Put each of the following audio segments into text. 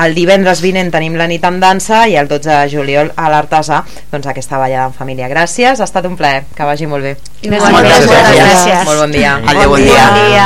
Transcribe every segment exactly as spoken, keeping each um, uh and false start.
el divendres vinent tenim la nit amb dansa i el dotze de juliol a l'Artesà, doncs aquesta ballada en família. Gràcies, ha estat un plaer, que vagi molt bé. Gràcies. Moltes gràcies. gràcies. Molt bon dia. Adéu, bon, bon dia. Bon dia.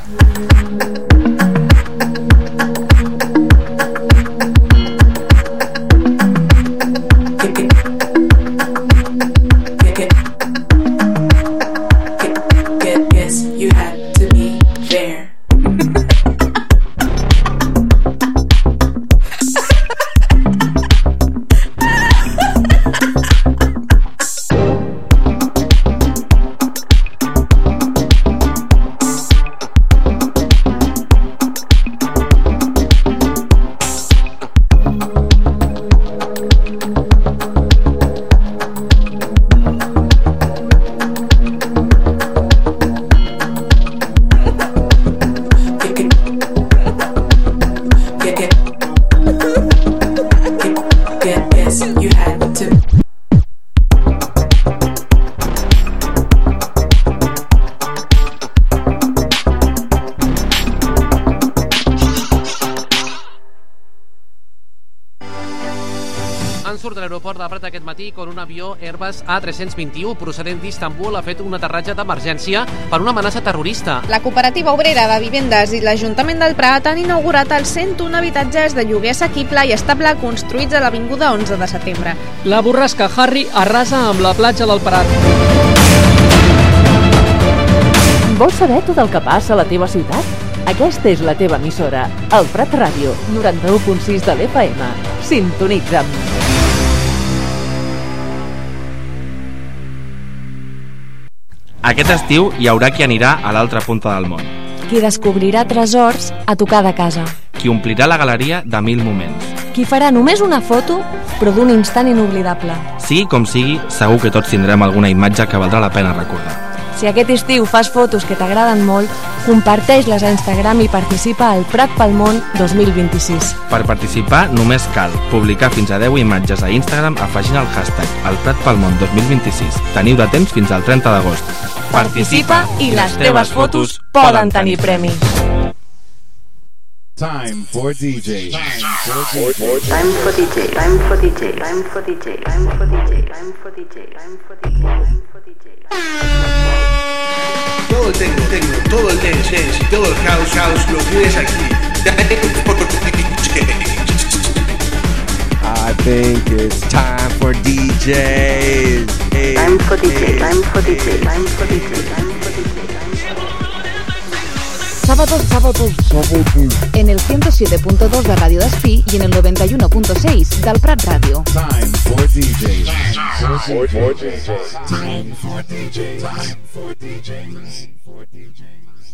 Aquest matí, con un avió Airbus A tres cents vint-i-u procedent d'Istanbul ha fet un aterratge d'emergència per una amenaça terrorista. La Cooperativa Obrera de Vivendes i l'Ajuntament del Prat han inaugurat els cent un habitatges de lloguer assequible i estable construïts a l'Avinguda onze de setembre. La borrasca Harry arrasa amb la platja del Prat. Vols saber tot el que passa a la teva ciutat? Aquesta és la teva emissora, el Prat Ràdio, noranta-u punt sis de l'F M. Sintonitza'm. Aquest estiu hi haurà qui anirà a l'altra punta del món. Qui descobrirà tresors a tocar de casa. Qui omplirà la galeria de mil moments. Qui farà només una foto, però d'un instant inoblidable. Sigui com sigui, segur que tots tindrem alguna imatge que valdrà la pena recordar. Si aquest estiu fas fotos que t'agraden molt, comparteix-les a Instagram i participa al Prat pel Món dos mil vint-i-sis. Per participar només cal publicar fins a deu imatges a Instagram afegint el hashtag el Prat pel Món dos mil vint-i-sis. Teniu de temps fins al trenta d'agost. Participa i les teves fotos poden tenir premi. Time for D J. Time for D J. Time for D J. Time for D J. Time for D J. Time for D J. Time for D J. Time for D J. Time for D J. Todo el techno, techno, todo el dance, dance y todo el house, house lo tienes aquí. Time for D J. I think it's time for D Js. Hey, time for D J. Time for D J. Time for D J. Time for D J. Sábados, sábados, sábados. En el ciento siete punto dos de Radio Despí y en el noventa y uno punto seis del Prat Radio. Time for D J. Time for D J. Time for D J. Time for D J. Time for D J.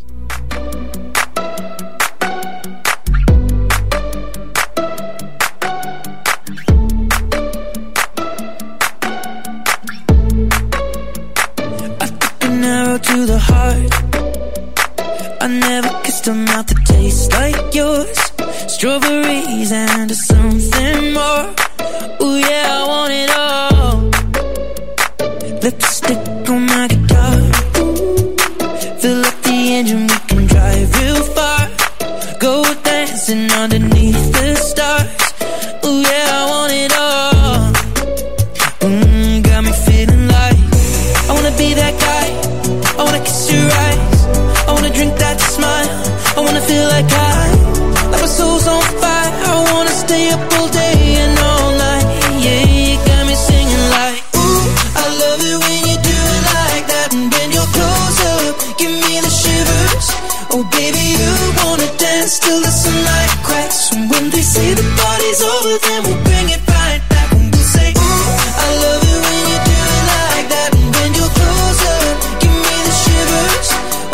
I took an arrow to the heart. I never kissed a mouth that tastes like yours. Strawberries and something more. Ooh yeah, I want it all. Lipstick on my guitar. Fill up the engine, we can drive real far. Go dancing underneath the stars. Ooh yeah, I want it all. Mm, got me feeling like I wanna be that guy. I wanna kiss your eyes. I wanna drink that smile. I wanna feel like I, like my soul's on fire. I wanna stay up all day and all night. Yeah, you got me singing like, ooh, I love it when you do it like that. And when you're close up, give me the shivers. Oh baby, you wanna dance till the sunlight cracks. And when they say the party's over, then we'll bring it right back. And we'll say, ooh, I love it when you do it like that. And when you're close up, give me the shivers.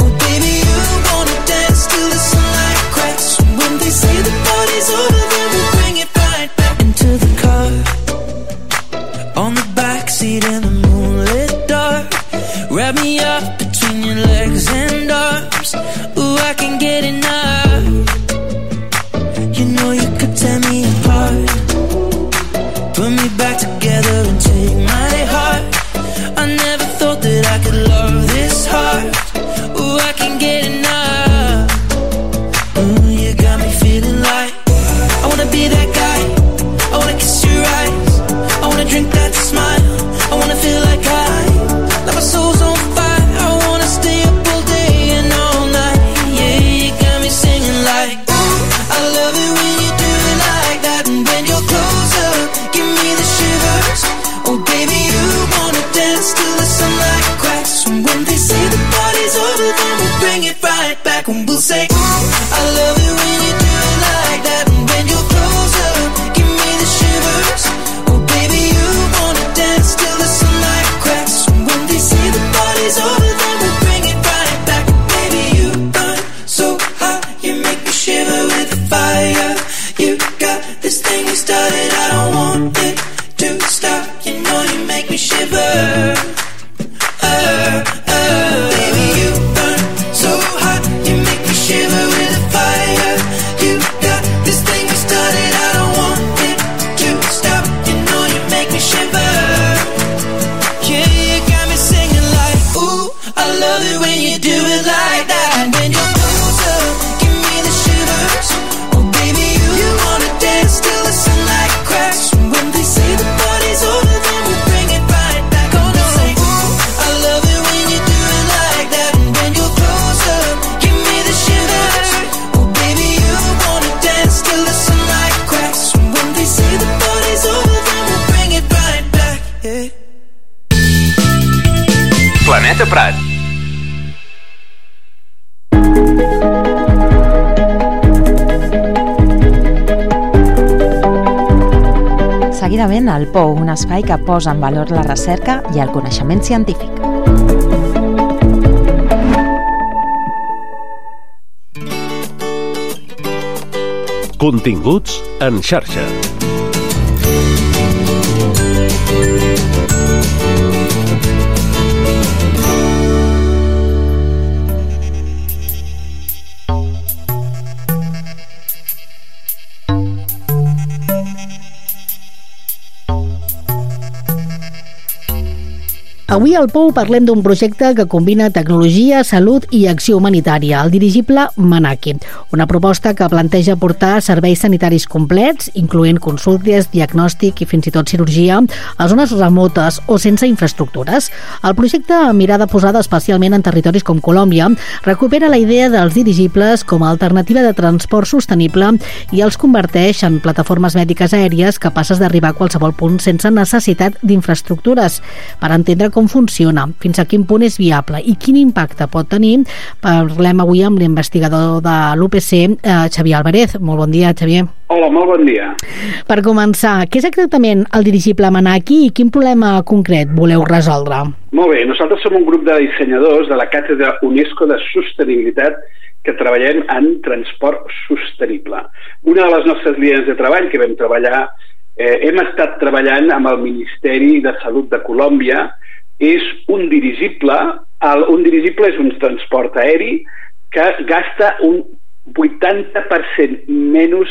Say the party's over, then we'll bring it right back into the car. On the backseat in the moonlit dark. Wrap me up between your legs and arms. Ooh, I can't get enough. You know you could tear me apart. say, ooh, I love it when you do it like that. And when you're closer, give me the shivers. Oh baby, you wanna dance till the sunlight cracks. And when they say the party's over, then we'll bring it right back. Baby, you burn so hot, you make me shiver with fire. You got this thing you started, I don't want it to stop. You know you make me shiver. Uh, uh, baby, you burn so hot, you make me shiver with fire. You got this thing you started, I don't want it to stop. You know you make me shiver. Yeah, you got me singing like, ooh, I love it when you do it like that. And when you're closer, give me the shivers. Oh baby, you, you wanna dance till the sunlight cracks. And when they say the party's over, then we'll bring it right back. Oh no, say, ooh, I love it when you do it like that. And when you're closer, give me the shivers. Oh baby, you wanna dance till the sunlight cracks. And when they say the party's over, then we'll bring it right back. Yeah. Planeta Prat. Seguidament, el P O U, un espai que posa en valor la recerca i el coneixement científic. Continguts en xarxa. Avui al P O U parlem d'un projecte que combina tecnologia, salut i acció humanitària, el dirigible Manaki, una proposta que planteja portar serveis sanitaris complets, incloent consultes, diagnòstic i fins i tot cirurgia, a zones remotes o sense infraestructures. El projecte, amb mirada posada especialment en territoris com Colòmbia, recupera la idea dels dirigibles com a alternativa de transport sostenible i els converteix en plataformes mèdiques aèries capaces d'arribar a qualsevol punt sense necessitat d'infraestructures. Per entendre com funciona, fins a quin punt és viable i quin impacte pot tenir, parlem avui amb l'investigador de l'U P C, eh, Xavier Álvarez. Molt bon dia, Xavier. Hola, molt bon dia. Per començar, què és exactament el dirigible Manaki i quin problema concret voleu resoldre? Molt bé, nosaltres som un grup de dissenyadors de la Càtedra UNESCO de Sostenibilitat que treballem en transport sostenible. Una de les nostres línies de treball que vam treballar, eh, hem estat treballant amb el Ministeri de Salut de Colòmbia. És un dirigible, el, un dirigible és un transport aeri que gasta un vuitanta per cent menys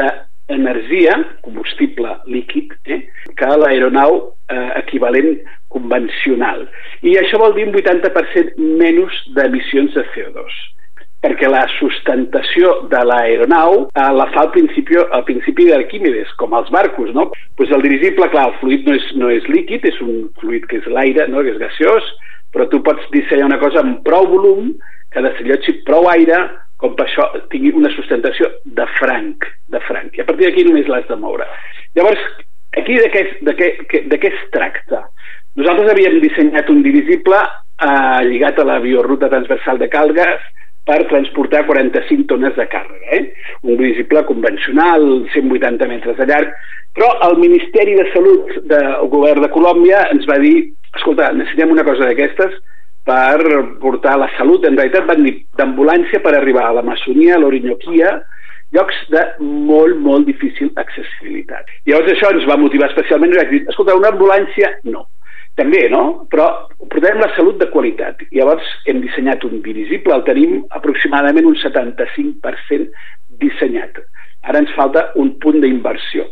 d'energia, combustible líquid, eh, que l'aeronau eh, equivalent convencional. I això vol dir un vuitanta per cent menys d'emissions de C O dos. Perquè la sustentació de l'aeronau eh, la fa al principi, al principi d'Arquímedes, com els barcos, no? Pues el dirigible, clar, el fluid no és, no és líquid, és un fluid que és l'aire, no? Que és gaseós, però tu pots dissenyar una cosa amb prou volum que desallotgi prou aire com per això tingui una sustentació de franc, de franc. I a partir d'aquí només l'has de moure. Llavors, aquí de què, de què, de què es tracta? Nosaltres havíem dissenyat un dirigible eh, lligat a la bioruta transversal de Calgas per transportar quaranta-cinc tones de càrrega, eh? Un dirigible convencional, cent vuitanta metres de llarg, però el Ministeri de Salut del govern de Colòmbia ens va dir, escolta, necessitem una cosa d'aquestes per portar la salut, en realitat van dir d'ambulància per arribar a l'Amazonia, a l'Orinoquia, llocs de molt, molt difícil accessibilitat. Llavors això ens va motivar especialment, i vaig dir, escolta, una ambulància no. També, no? Però portem la salut de qualitat. Llavors hem dissenyat un dirigible, el tenim aproximadament un setanta-cinc per cent dissenyat. Ara ens falta un punt d'inversió.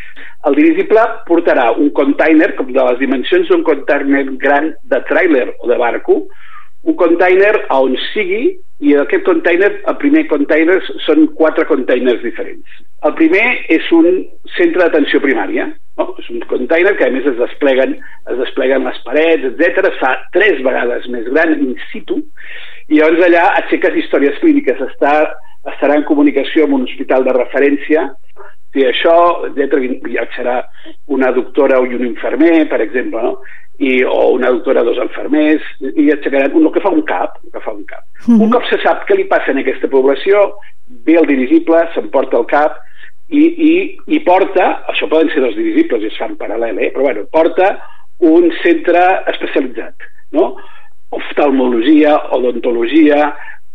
El dirigible portarà un container, com de les dimensions d'un container gran de tràiler o de barco, un container a on sigui, i aquest container, el primer container són quatre containers diferents. El primer és un centre d'atenció primària, no? És un container que a més es despleguen, es despleguen les parets, etcètera. Es fa tres vegades més gran in situ, i llavors allà aixeques històries clíniques, està, estarà en comunicació amb un hospital de referència sigui, això, ja serà una doctora i un infermer, per exemple, no? I, o una doctora, dos infermers, i aixecaran el que fa un cap. El que fa un cap. Mm-hmm. Un cop se sap què li passa en aquesta població, ve el dirigible, s'emporta el cap, i, i, i porta, això poden ser dos dirigibles i es fan paral·lel, eh? Però bueno, porta un centre especialitzat, no? Oftalmologia, odontologia,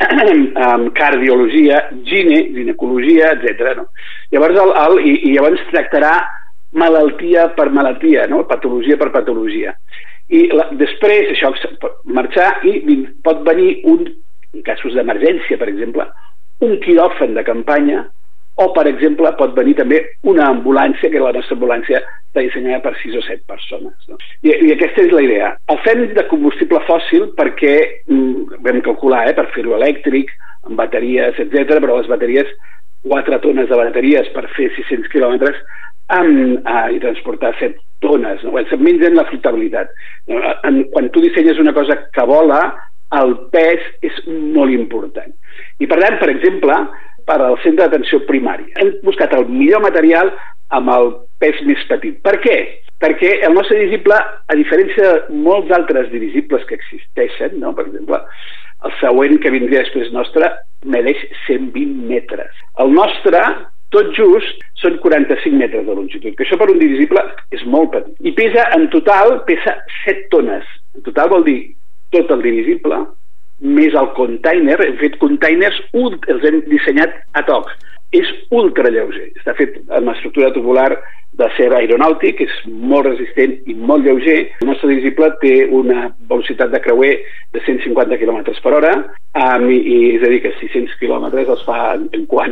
cardiologia, gine, ginecologia, etcètera. No? Llavors, el, el, i, i llavors tractarà malaltia per malaltia, no? Patologia per patologia. I la, després això pot marxar i pot venir un, en casos d'emergència, per exemple, un quiròfan de campanya, o, per exemple, pot venir també una ambulància, que la nostra ambulància està dissenyada per sis o set persones. No? I, I aquesta és la idea. El fem de combustible fòssil perquè mm, vam calcular, eh, per fer-ho elèctric, amb bateries, etcètera, però les bateries, quatre tones de bateries per fer sis-cents quilòmetres amb, eh, i transportar set tones. No? Se'n mengen la flotabilitat. No? En, quan tu dissenyes una cosa que vola, el pes és molt important. I per tant, per exemple, per al centre d'atenció primària. Hem buscat el millor material amb el pes més petit. Per què? Perquè el nostre dirigible, a diferència de molts altres dirigibles que existeixen, no? Per exemple, el següent que vindria després nostre medeix cent vint metres. El nostre, tot just, són quaranta-cinc metres de longitud, que això per un dirigible és molt petit. I pesa, en total, pesa set tones. En total vol dir tot el dirigible, més el container. Hem fet containers, els hem dissenyat ad hoc. És ultra lleuger, està fet amb estructura tubular d'acer aeronàutic, és molt resistent i molt lleuger. El nostre dirigible té una velocitat de creuer de cent cinquanta quilòmetres per hora, um, i, i és a dir que sis-cents quilòmetres els fa en, en quant?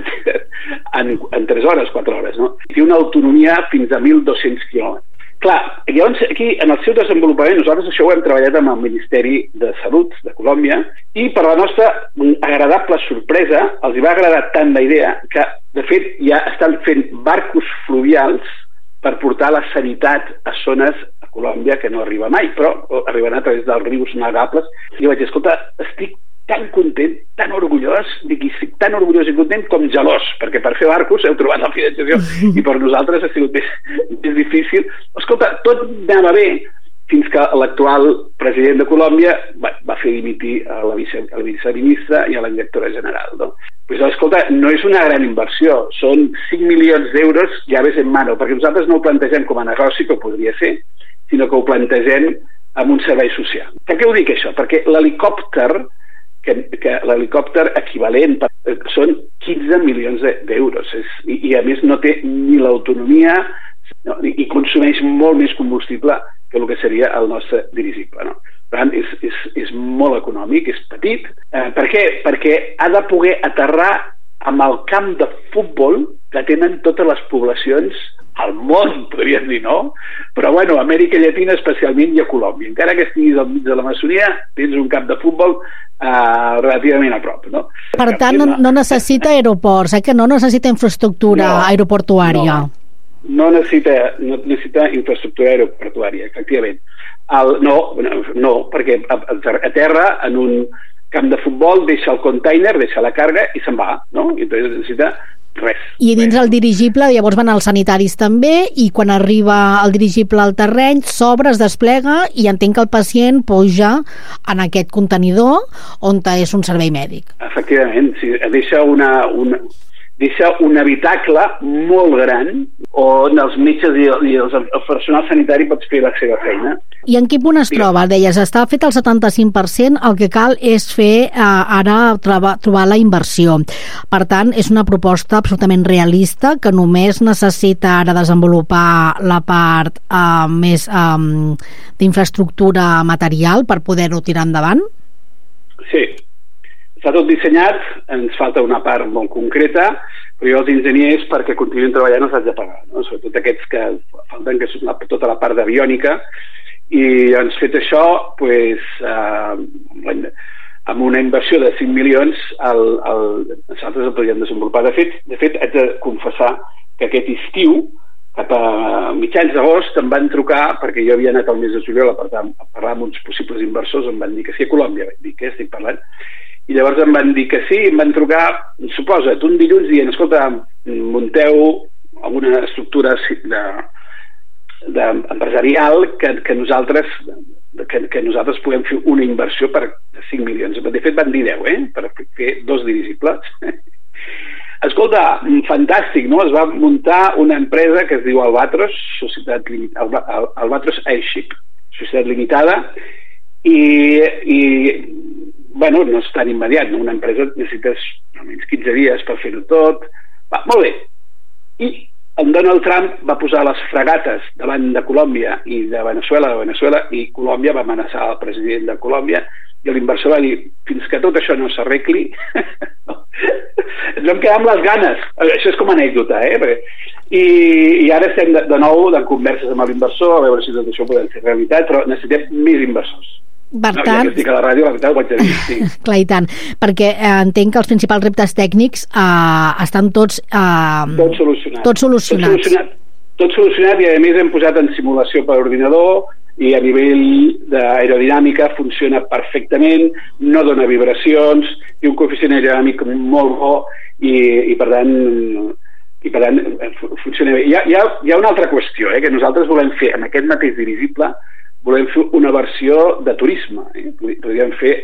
en, en tres hores, quatre hores, no? Té una autonomia fins a mil dos-cents quilòmetres. Clar, llavors aquí en el seu desenvolupament nosaltres això ho hem treballat amb el Ministeri de Salut de Colòmbia i per la nostra agradable sorpresa els hi va agradar tant la idea que de fet ja estan fent barcos fluvials per portar la sanitat a zones a Colòmbia que no arriba mai, però arriben a través dels rius navegables. I vaig dir, escolta, estic tan content, tan orgullós, dic, tan orgullós i content com gelós, perquè per fer barcos heu trobat la financiació i per nosaltres ha sigut més, més difícil. Escolta, tot anava bé fins que l'actual president de Colòmbia va, va fer dimitir a la, vice, a la viceministra i a la directora general. No? Pues, escolta, no és una gran inversió, són cinc milions d'euros llaves en mano, perquè nosaltres no ho plantegem com a negoci, que ho podria ser, sinó que ho plantegem amb un servei social. Per què ho dic això? Perquè l'helicòpter que, que l'helicòpter equivalent per, eh, són quinze milions d'euros és, i, i a més no té ni l'autonomia no, i, i consumeix molt més combustible que el que seria el nostre dirigible. No? Per tant, és, és, és molt econòmic, és petit. Eh, per què? Perquè ha de poder aterrar amb el camp de futbol que tenen totes les poblacions al món, podríem dir, no? Però, bueno, a Amèrica Llatina especialment i a Colòmbia. Encara que estiguis al mig de l'Amazonia, tens un camp de futbol Uh, relativament a prop, no? Per tant, no, no necessita aeroports, eh? Que no necessita infraestructura no, aeroportuària. No, no, necessita, no necessita infraestructura aeroportuària, efectivament. El, no, no, no, perquè a, a terra, en un camp de futbol, deixa el container, deixa la càrrega i se'n va, no? I entonces necessita res. I dins el dirigible llavors van els sanitaris també i quan arriba el dirigible al terreny s'obre, es desplega i entenc que el pacient puja en aquest contenidor on és un servei mèdic. Efectivament, sí, deixa una, una, deixa un habitacle molt gran on els metges i el, i el personal sanitari pot fer la seva feina. I en quin punt es troba? Deies, està fet el setanta-cinc per cent, el que cal és fer eh, ara trobar, trobar la inversió. Per tant, és una proposta absolutament realista que només necessita ara desenvolupar la part eh, més eh, d'infraestructura material per poder-ho tirar endavant? Sí. Està tot dissenyat, ens falta una part molt concreta, però jo els enginyers perquè continuïn treballant els haig de pagar, no? Sobretot aquests que falten, que és la, tota la part d'aviònica, i doncs fet això, pues, eh, amb una inversió de cinc milions el, el, nosaltres el podríem desenvolupar. De fet, de fet, haig de confessar que aquest estiu, cap a mitjans d'agost, em van trucar, perquè jo havia anat al mes de juliol a parlar, a parlar amb uns possibles inversors, em van dir que sí a Colòmbia, vaig dir que estic parlant, i llavors em van dir que sí, em van trucar, suposa't, un dilluns dient, escolta, munteu alguna estructura de, de empresarial que, que nosaltres que, que nosaltres puguem fer una inversió per cinc milions. De fet van dir deu, eh? Per fer dos dirigibles. Escolta, fantàstic, no? Es va muntar una empresa que es diu Albatros, Societat Limitada, Albatros Airship, Societat Limitada, i, i bueno, no és tan immediat, no? Una empresa necessites almenys quinze dies per fer-ho tot. Va, molt bé. I en Donald Trump va posar les fregates davant de Colòmbia i de Venezuela, de Venezuela, i Colòmbia va amenaçar el president de Colòmbia, i l'inversor va dir, fins que tot això no s'arregli, ens vam quedar amb les ganes. Això és com a anècdota, eh? I, i ara estem de, de nou en converses amb l'inversor, a veure si tot això podem ser realitat, però necessitem més inversors. Per no, tant, ja que estic a la ràdio, la veritat ho vaig a dir, sí. Clar, i tant, perquè eh, entenc que els principals reptes tècnics eh, estan tots eh, tot solucionats. Tots solucionats. Tot solucionat. Tot solucionat, i a més hem posat en simulació per ordinador, i a nivell d'aerodinàmica funciona perfectament, no dona vibracions, i un coeficient aerodinàmic molt bo, i, i per tant i per tant funciona bé. Hi ha, hi ha, hi ha una altra qüestió, eh, que nosaltres volem fer amb aquest mateix dirigible, volem fer una versió de turisme, eh? Podríem fer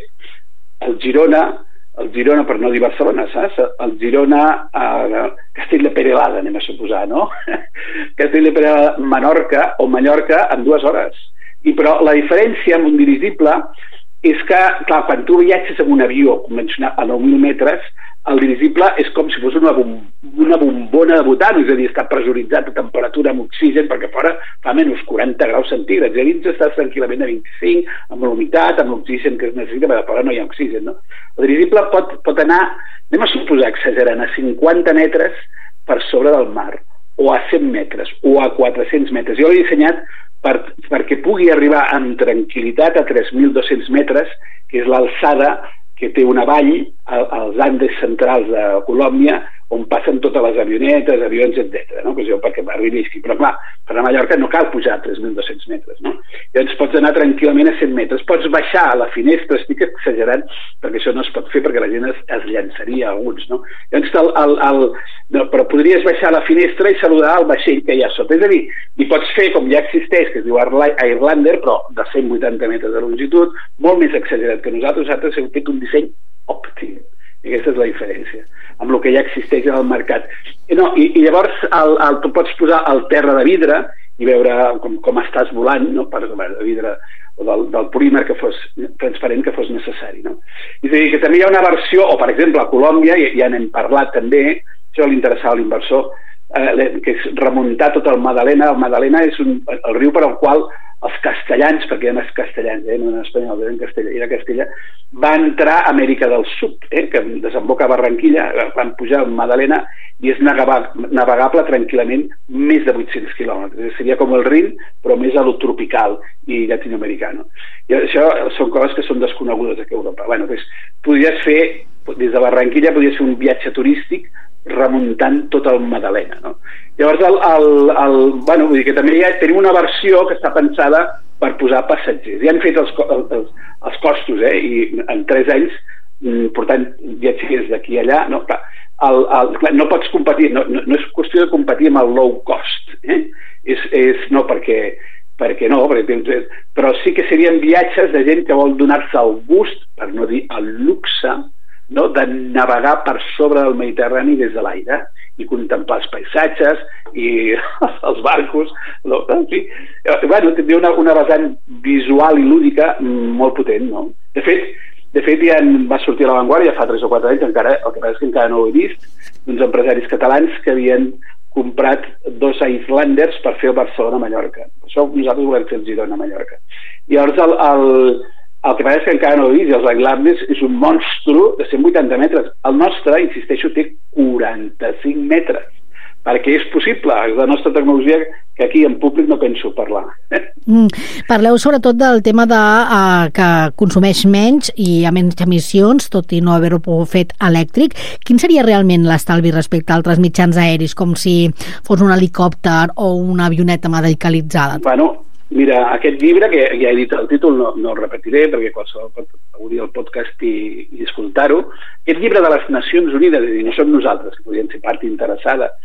el Girona, el Girona per no dir Barcelona, saps? El Girona a Castell de Perelada, anem a suposar, no? Castell de Perelada, Menorca o Mallorca en dues hores. I però la diferència amb un dirigible és que, clar, quan tu viatges amb un avió convencional a nou mil metres, el dirigible és com si fos una, bom una bombona de butano, és a dir, està pressuritzat a temperatura amb oxigen, perquè fora fa menys quaranta graus centígrads, i a dins estàs tranquil·lament a vint-i-cinc, amb l'humitat, amb l'oxigen que es necessita, perquè fora no hi ha oxigen, no? El dirigible pot, pot anar, anem a suposar, exagerant, a cinquanta metres per sobre del mar, o a cent metres, o a quatre-cents metres. Jo l'he dissenyat per, perquè pugui arribar amb tranquil·litat a tres mil dos-cents metres, que és l'alçada que té una vall als Andes centrals de Colòmbia, on passen totes les avionetes, avions, etcètera, no? Pues jo, perquè m'arribi aquí. Però clar, per anar a Mallorca no cal pujar a tres mil dos-cents metres, no? Llavors pots anar tranquil·lament a cent metres. Pots baixar a la finestra, estic exagerant, perquè això no es pot fer, perquè la gent es, es llançaria a alguns, no? Llavors, el, el, el, no, però podries baixar a la finestra i saludar el vaixell que hi ha sota. És a dir, i pots fer, com ja existeix, que es diu Airlander, però de cent vuitanta metres de longitud, molt més exagerat que nosaltres. Nosaltres hem fet un disseny òptim. I aquesta és la diferència amb el que ja existeix en el mercat. I, no, i, i llavors el, el, tu pots posar el terra de vidre i veure com, com estàs volant, no? Per de vidre o del, del polímer que fos transparent, que fos necessari, no? És a dir, que també hi ha una versió, o per exemple a Colòmbia, ja, ja n'hem parlat també, això li interessava a l'inversor, eh, que és remuntar tot el Madalena. El Madalena és un, el riu per al qual els castellans, perquè hi ha els castellans, eh, no en espanyol, en Castella, era Castella, va entrar a Amèrica del Sud, eh, que desemboca a Barranquilla, van pujar al Madalena i és navegable tranquil·lament més de vuit-cents quilòmetres. Seria com el Rin, però més a lo tropical i llatinoamericano. I això són coses que són desconegudes aquí a Europa. Bueno, doncs, podries fer, des de Barranquilla, podries fer un viatge turístic remuntant tot el Madalena, no? Llavors, el, el, el, bueno, vull dir que també ha, tenim una versió que està pensada per posar passatgers. Ja han fet els, els, els costos, eh? I en tres anys portant viatgers d'aquí a allà, no, clar, el, el, clar, no pots competir, no, no, no és qüestió de competir amb el low cost, eh? És, és, no, perquè, perquè no, perquè, però sí que serien viatges de gent que vol donar-se el gust, per no dir el luxe, no? De navegar per sobre del Mediterrani des de l'aire i contemplar els paisatges i els barcos, no? Sí. Bueno, té una, una vessant visual i lúdica molt potent, no? De fet, de fet ja va sortir a l'avantguàrdia fa tres o quatre anys, encara, el que passa és que encara no ho he vist, d'uns empresaris catalans que havien comprat dos Islanders per fer el Barcelona-Mallorca. Això nosaltres volem fer el Girona-Mallorca. I llavors el, el El que passa és que encara no ho he vist, els Islanders és un monstru de cent vuitanta metres. El nostre, insisteixo, té quaranta-cinc metres, perquè és possible, és la nostra tecnologia que aquí en públic no penso parlar. Mm. Parleu sobretot del tema de, uh, que consumeix menys i a menys emissions, tot i no haver-ho fet elèctric. Quin seria realment l'estalvi respecte a altres mitjans aeris, com si fos un helicòpter o una avioneta medicalitzada? Bueno, mira, aquest llibre, que ja he dit el títol, no, no el repetiré, perquè qualsevol pot obrir el podcast i, i escoltar-ho, aquest llibre de les Nacions Unides, és a dir, no som nosaltres, que podríem ser part interessada,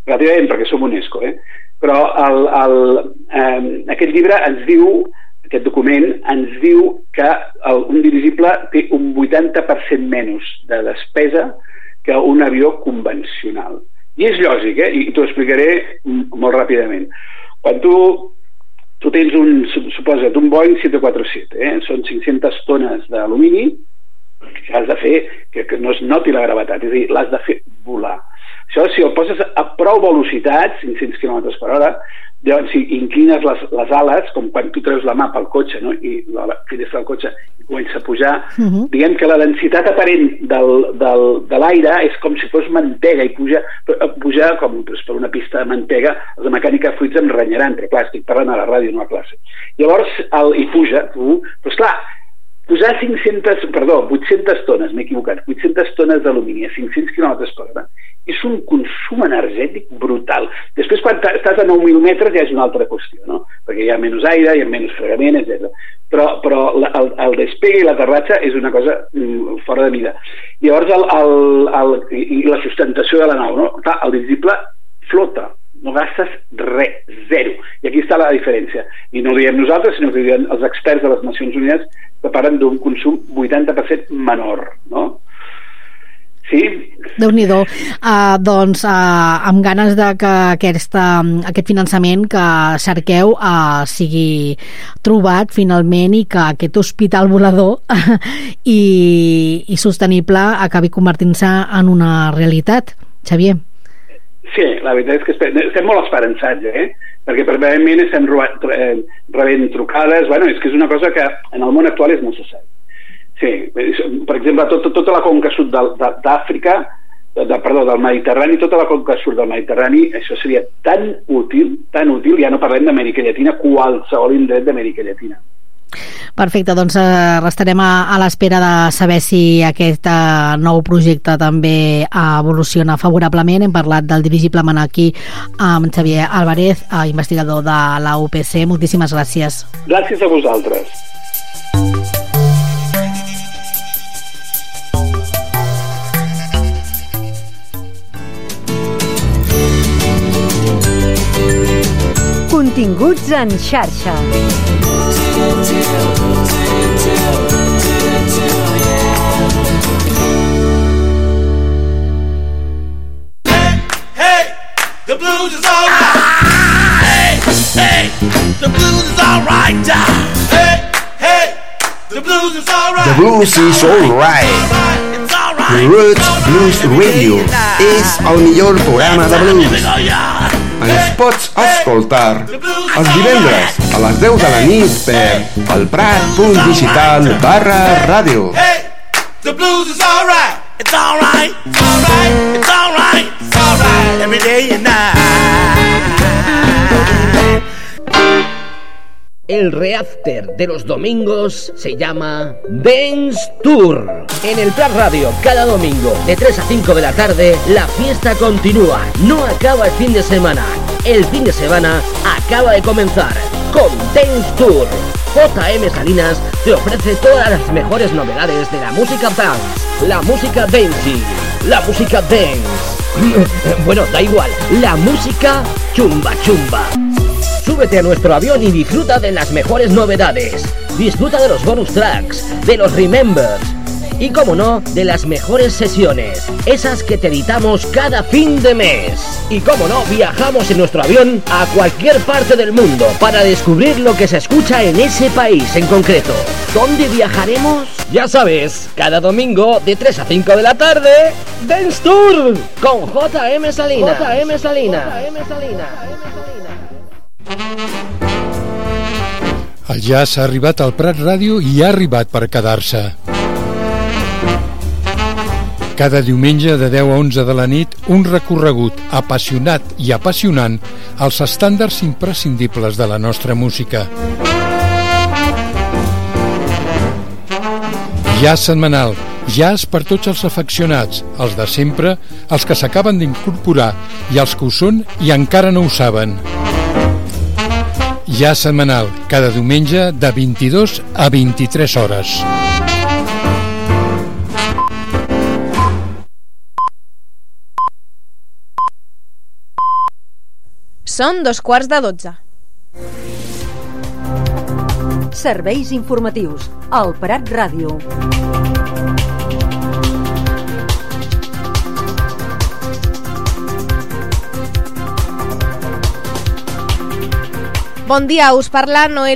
relativament, perquè som UNESCO, eh? Però el, el, eh, aquest llibre ens diu, aquest document, ens diu que el, un dirigible té un vuitanta per cent menys de despesa que un avió convencional. I és lògic, eh? I t'ho explicaré molt ràpidament. Quan tu, tu tens un, suposa't, un Boeing set quatre set, eh? Són cinc-centes tones d'alumini que has de fer que, que no es noti la gravetat, és a dir, l'has de fer volar. Això, si el poses a prou velocitat, cinc-cents quilòmetres per hora, llavors, si inclines les, les ales, com quan tu treus la mà pel cotxe, no? I la, la finestra del cotxe i comença a pujar, uh-huh. diguem que la densitat aparent del, del, de l'aire és com si fos mantega i puja, puja com doncs, per una pista de mantega. Els de mecànica de fluids em renyaran, però clar, estic parlant a la ràdio, no a classe. Llavors, el, i puja, uh, però esclar, posar cinc-centes, perdó, vuit-centes tones, m'he equivocat, vuit-centes tones d'alumini a cinc-cents quilòmetres per hora, és un consum energètic brutal. Després, quan estàs a nou mil metres, ja és una altra qüestió, no? Perquè hi ha menys aire, hi ha menys fregament, etcètera. Però, però el, el despegue i l'aterratge és una cosa mm, fora de mida. Llavors, el, el, el, i la sustentació de la nau, no? Clar, el dirigible flota, no gastes res, zero. I aquí està la diferència. I no ho diem nosaltres, sinó que ho diuen els experts de les Nacions Unides, que parlen d'un consum vuitanta per cent menor, no? Sí? Déu-n'hi-do. Uh, doncs uh, amb ganes de que aquesta, aquest finançament que cerqueu uh, sigui trobat finalment i que aquest hospital volador i, i sostenible acabi convertint-se en una realitat. Xavier? Sí, la veritat és que estem, estem molt esperançats, eh? Perquè permanentment estem rebent trucades. Bueno, és que és una cosa que en el món actual és necessari. Sí, per exemple, tot, tota la conca sud d'Àfrica, de, perdó, del Mediterrani, tota la conca sud del Mediterrani, això seria tan útil, tan útil, ja no parlem d'Amèrica Llatina, qualsevol indret d'Amèrica Llatina. Perfecte, doncs eh, restarem a, a l'espera de saber si aquest eh, nou projecte també evoluciona favorablement. Hem parlat del dirigible Manaki amb Xavier Álvarez, eh, investigador de la U P C. Moltíssimes gràcies. Gràcies a vosaltres. Continguts en xarxa. The blues is all right. Hey, hey, the blues is all right. Hey, hey, the blues is all right. The blues is all right. Roots Blues Radio és el millor programa de blues. Ens pots escoltar els divendres a les deu de la nit per elprat.digital barra ràdio. Hey, the blues is all right. It's all right. It's all right. It's all right. It's all right. Every day and night. El reafter de los domingos se llama Dance Tour. En el Prat Radio, cada domingo, de tres a cinco de la tarde, la fiesta continúa. No acaba el fin de semana. El fin de semana acaba de comenzar con Dance Tour. J M Salinas te ofrece todas las mejores novedades de la música dance, la música dancey, la música dance. Bueno, da igual, la música chumba chumba. Súbete a nuestro avión y disfruta de las mejores novedades. Disfruta de los bonus tracks, de los remembers y, como no, de las mejores sesiones, esas que te editamos cada fin de mes. Y, como no, viajamos en nuestro avión a cualquier parte del mundo para descubrir lo que se escucha en ese país en concreto. ¿Dónde viajaremos? Ya sabes, cada domingo de tres a cinco de la tarde, Dance Tour con J M Salinas. J M Salinas. J M Salinas. El jazz ha arribat al Prat Ràdio i ha arribat per quedar-se. Cada diumenge de deu a onze de la nit, un recorregut apassionat i apassionant als estàndards imprescindibles de la nostra música. Jazz setmanal, jazz per tots els afeccionats, els de sempre, els que s'acaben d'incorporar i els que ho són i encara no ho saben. Jazz setmanal, cada diumenge de vint-i-dos a vint-i-tres hores. Són dos quarts de dotze. Serveis informatius al Prat Ràdio. Bon dia, us parla Noel